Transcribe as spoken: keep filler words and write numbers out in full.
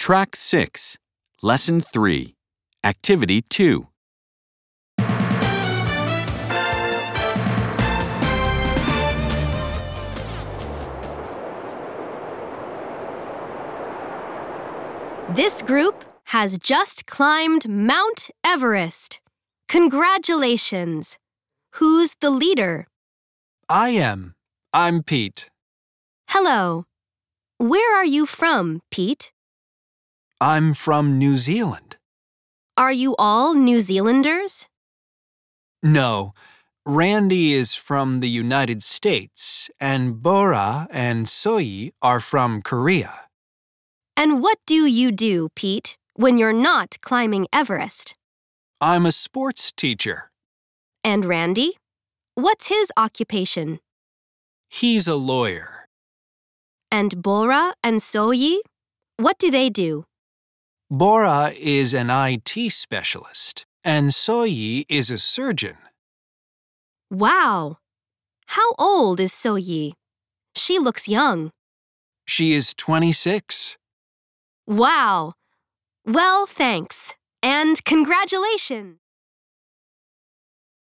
Track six, Lesson three, Activity two. This group has just climbed Mount Everest. Congratulations! Who's the leader? I am. I'm Pete. Hello. Where are you from, Pete? I'm from New Zealand. Are you all New Zealanders? No, Randy is from the United States, and Bora and Soyi are from Korea. And what do you do, Pete, when you're not climbing Everest? I'm a sports teacher. And Randy? What's his occupation? He's a lawyer. And Bora and Soyi? What do they do? Bora is an I T specialist, and Soyi is a surgeon. Wow! How old is Soyi? She looks young. She is twenty-six. Wow! Well, thanks. And congratulations!